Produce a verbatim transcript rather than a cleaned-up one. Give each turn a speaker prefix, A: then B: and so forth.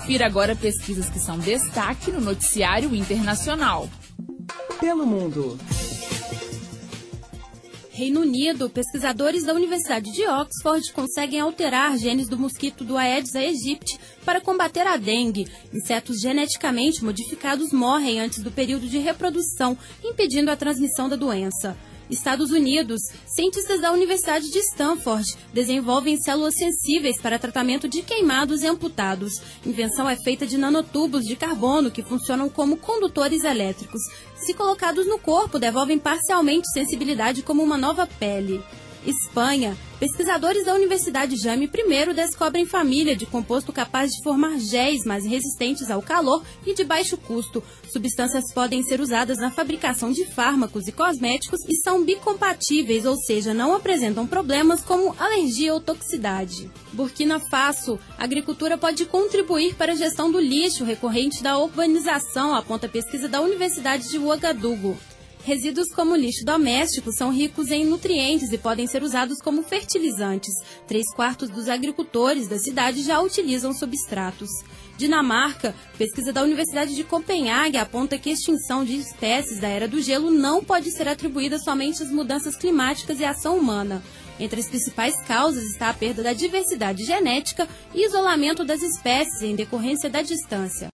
A: Confira agora pesquisas que são destaque no noticiário internacional.
B: Pelo mundo.
C: Reino Unido, pesquisadores da Universidade de Oxford conseguem alterar genes do mosquito do Aedes aegypti para combater a dengue. Insetos geneticamente modificados morrem antes do período de reprodução, impedindo a transmissão da doença. Estados Unidos, cientistas da Universidade de Stanford desenvolvem células sensíveis para tratamento de queimados e amputados. Invenção é feita de nanotubos de carbono que funcionam como condutores elétricos. Se colocados no corpo, devolvem parcialmente sensibilidade como uma nova pele. Espanha, pesquisadores da Universidade Jaime I descobrem família de composto capaz de formar géis mais resistentes ao calor e de baixo custo. Substâncias podem ser usadas na fabricação de fármacos e cosméticos e são bicompatíveis, ou seja, não apresentam problemas como alergia ou toxicidade. Burkina Faso, a agricultura pode contribuir para a gestão do lixo recorrente da urbanização, aponta a pesquisa da Universidade de Ouagadougou. Resíduos como lixo doméstico são ricos em nutrientes e podem ser usados como fertilizantes. Três quartos dos agricultores da cidade já utilizam substratos. Dinamarca, pesquisa da Universidade de Copenhague aponta que a extinção de espécies da Era do Gelo não pode ser atribuída somente às mudanças climáticas e à ação humana. Entre as principais causas está a perda da diversidade genética e isolamento das espécies em decorrência da distância.